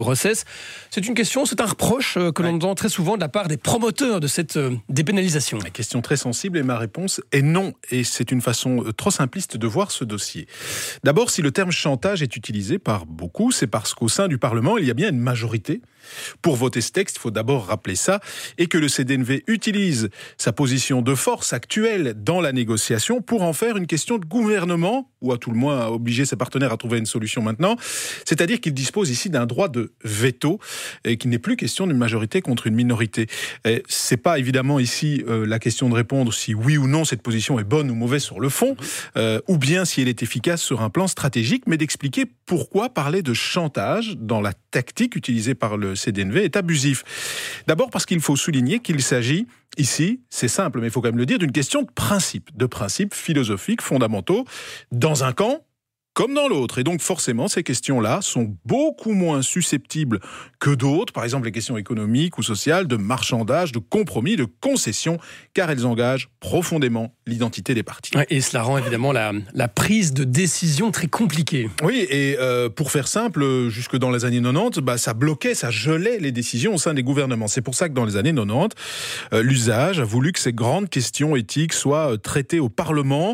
grossesse. C'est une question, c'est un reproche que l'on entend très souvent de la part des promoteurs de cette dépénalisation. Une question très sensible et ma réponse est non. Et c'est une façon trop simpliste de voir ce dossier. D'abord, si le terme chantage est utilisé par beaucoup, c'est parce qu'au sein du Parlement, il y a bien une majorité. Pour voter ce texte, il faut d'abord rappeler ça, et que le CDNV utilise sa position de force actuelle dans la négociation pour en faire une question de gouvernement, ou à tout le moins à obliger ses partenaires à trouver une solution maintenant. C'est-à-dire qu'il dispose ici d'un droit de veto, et qu'il n'est plus question d'une majorité contre une minorité. C'est pas évidemment ici la question de répondre si oui ou non cette position est bonne ou mauvaise sur le fond, ou bien si elle est efficace sur un plan stratégique, mais d'expliquer pourquoi parler de chantage dans la tactique utilisée par le CDNV est abusif. D'abord parce qu'il faut souligner qu'il s'agit ici, c'est simple, mais il faut quand même le dire, d'une question de principes philosophiques fondamentaux dans un camp comme dans l'autre. Et donc forcément, ces questions-là sont beaucoup moins susceptibles que d'autres, par exemple les questions économiques ou sociales, de marchandage, de compromis, de concessions, car elles engagent profondément l'identité des partis. Ouais, et cela rend évidemment la prise de décision très compliquée. Oui, et pour faire simple, jusque dans les années 90, ça bloquait, ça gelait les décisions au sein des gouvernements. C'est pour ça que dans les années 90, l'usage a voulu que ces grandes questions éthiques soient traitées au Parlement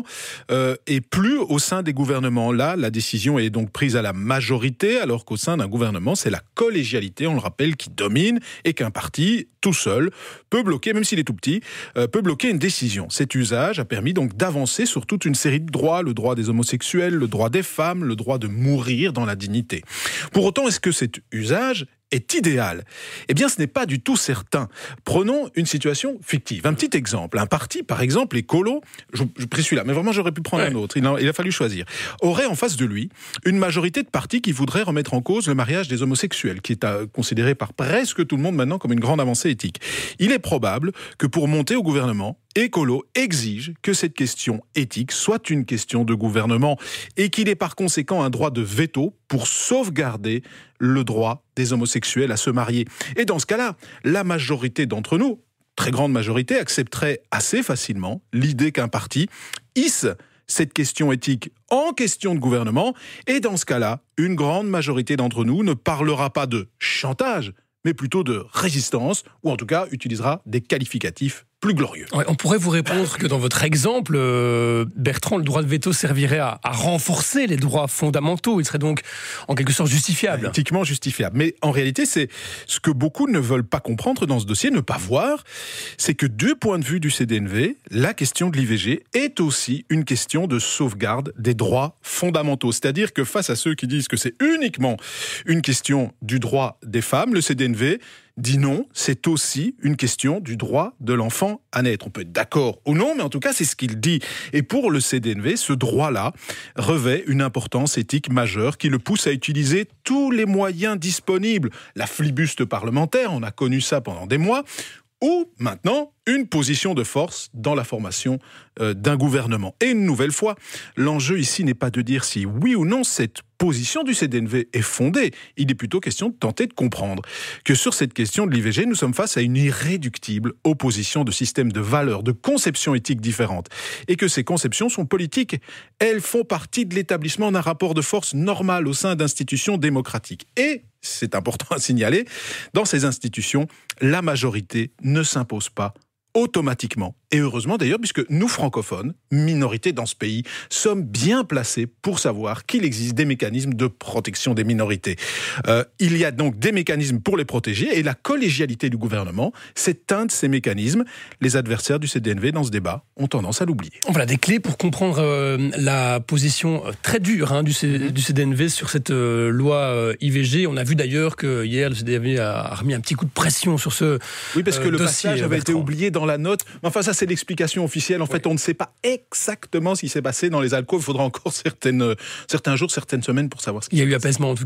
et plus au sein des gouvernements. Là, la décision est donc prise à la majorité, alors qu'au sein d'un gouvernement, c'est la collégialité, on le rappelle, qui domine, et qu'un parti, tout seul, peut bloquer, même s'il est tout petit, peut bloquer une décision. Cet usage a permis donc d'avancer sur toute une série de droits, le droit des homosexuels, le droit des femmes, le droit de mourir dans la dignité. Pour autant, est-ce que cet usage est idéal? Eh bien, ce n'est pas du tout certain. Prenons une situation fictive. Un petit exemple. Un parti, par exemple, écolo, je prie celui-là, mais vraiment j'aurais pu prendre un autre, il a fallu choisir, aurait en face de lui une majorité de partis qui voudraient remettre en cause le mariage des homosexuels, qui est considéré par presque tout le monde maintenant comme une grande avancée éthique. Il est probable que pour monter au gouvernement, écolo exige que cette question éthique soit une question de gouvernement et qu'il ait par conséquent un droit de veto pour sauvegarder le droit des homosexuels à se marier. Et dans ce cas-là, la majorité d'entre nous, très grande majorité, accepterait assez facilement l'idée qu'un parti hisse cette question éthique en question de gouvernement, et dans ce cas-là, une grande majorité d'entre nous ne parlera pas de chantage, mais plutôt de résistance, ou en tout cas utilisera des qualificatifs plus glorieux. Ouais, on pourrait vous répondre que dans votre exemple, Bertrand, le droit de veto servirait à renforcer les droits fondamentaux. Il serait donc en quelque sorte justifiable. Éthiquement justifiable. Mais en réalité, c'est ce que beaucoup ne veulent pas comprendre dans ce dossier, ne pas voir, c'est que du point de vue du CDNV, la question de l'IVG est aussi une question de sauvegarde des droits fondamentaux. C'est-à-dire que face à ceux qui disent que c'est uniquement une question du droit des femmes, le CDNV dit non, c'est aussi une question du droit de l'enfant à naître. On peut être d'accord ou non, mais en tout cas, c'est ce qu'il dit. Et pour le CDNV, ce droit-là revêt une importance éthique majeure qui le pousse à utiliser tous les moyens disponibles. La flibuste parlementaire, on a connu ça pendant des mois, ou maintenant une position de force dans la formation d'un gouvernement. Et une nouvelle fois, l'enjeu ici n'est pas de dire si oui ou non cette position du CDNV est fondée. Il est plutôt question de tenter de comprendre que sur cette question de l'IVG, nous sommes face à une irréductible opposition de systèmes de valeurs, de conceptions éthiques différentes. Et que ces conceptions sont politiques. Elles font partie de l'établissement d'un rapport de force normal au sein d'institutions démocratiques. Et, c'est important à signaler, dans ces institutions, la majorité ne s'impose pas automatiquement. Et heureusement d'ailleurs, puisque nous francophones, minorité dans ce pays, sommes bien placés pour savoir qu'il existe des mécanismes de protection des minorités. Il y a donc des mécanismes pour les protéger, et la collégialité du gouvernement, c'est un de ces mécanismes. Les adversaires du CDNV dans ce débat ont tendance à l'oublier. Voilà des clés pour comprendre la position très dure du CDNV sur cette loi IVG. On a vu d'ailleurs que hier le CDNV a remis un petit coup de pression sur ce Oui, parce que le dossier, passage avait été Bertrand. oublié dans la note. Enfin, ça, c'est l'explication officielle. En fait, on ne sait pas exactement ce qui s'est passé dans les alcôves. Il faudra encore certains jours, certaines semaines pour savoir ce qui s'est passé. Il y a eu apaisement en tout cas.